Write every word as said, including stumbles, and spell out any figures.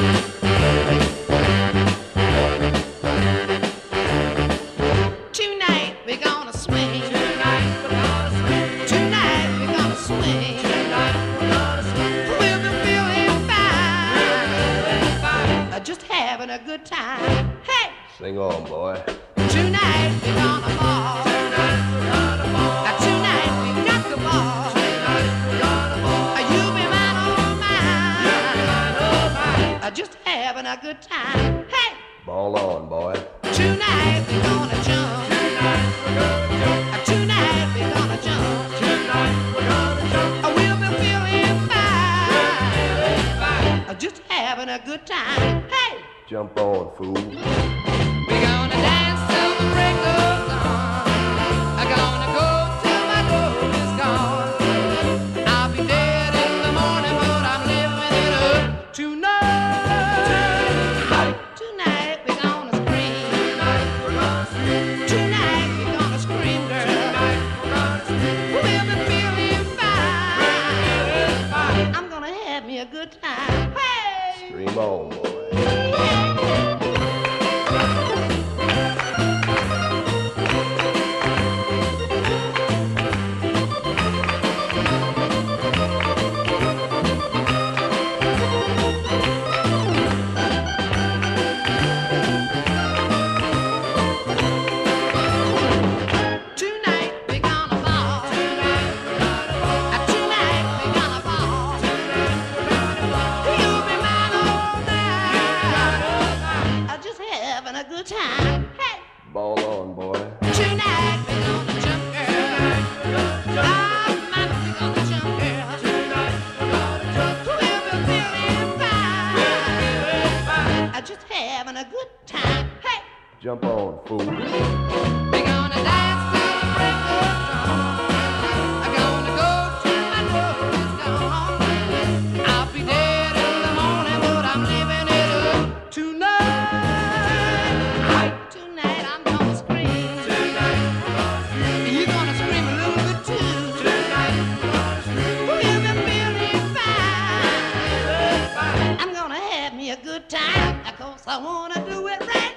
Tonight we're gonna swing. Tonight we're gonna swing. Tonight we're gonna swing. Tonight we're gonna swing. We'll be feeling fine. Uh, Just having a good time. Hey! Sing on, boy. Tonight we're gonna ball. Tonight we're gonna ball. Uh, Tonight we got the ball. Tonight we're gonna ball. Uh, You be mine, oh mine. You be mine, oh mine. Uh, Just having a good time. Hey! Ball on, boy. Tonight we're gonna jump. Tonight we're gonna jump. Uh, Tonight we're gonna jump. Tonight we're gonna jump. Uh, We'll be feeling fine. Feeling fine. Uh, Just having a good time. Hey! Jump on, fool. We're gonna dance till the break of dawn. I'm gonna go till my love is gone. I'll be dead in the morning, but I'm living it up tonight. Tonight we're gonna scream. Tonight we're gonna scream. Tonight we're gonna scream, girl. Tonight we're gonna scream. We'll be feeling fine. Feeling fine. I'm gonna have me a good time. Hey! Dream on, boy. Tonight we're gonna ball. Tonight we're gonna ball. Uh, Tonight we're gonna ball. Tonight we're gonna ball. You'll be mine all night. Mine, oh, mine. I'm just having a good time. Hey! Ball on, boy. Tonight we're gonna jump, girl. Tonight we're gonna jump. Oh, man, we're gonna jump, girl. Tonight we're gonna jump. We'll be feeling fine. Feeling fine. I'm just having a good time. Hey! Jump on, fool. We're gonna dance till the break of dawn. I'm gonna go till my love is gone. I'll be dead in the morning, but I'm living it up tonight. Tonight I'm gonna scream. Tonight we're gonna scream. You're gonna scream a little bit too. Tonight we're gonna scream. We'll be feeling fine. Feeling fine. I'm gonna have me a good time, 'cause I wanna do it right.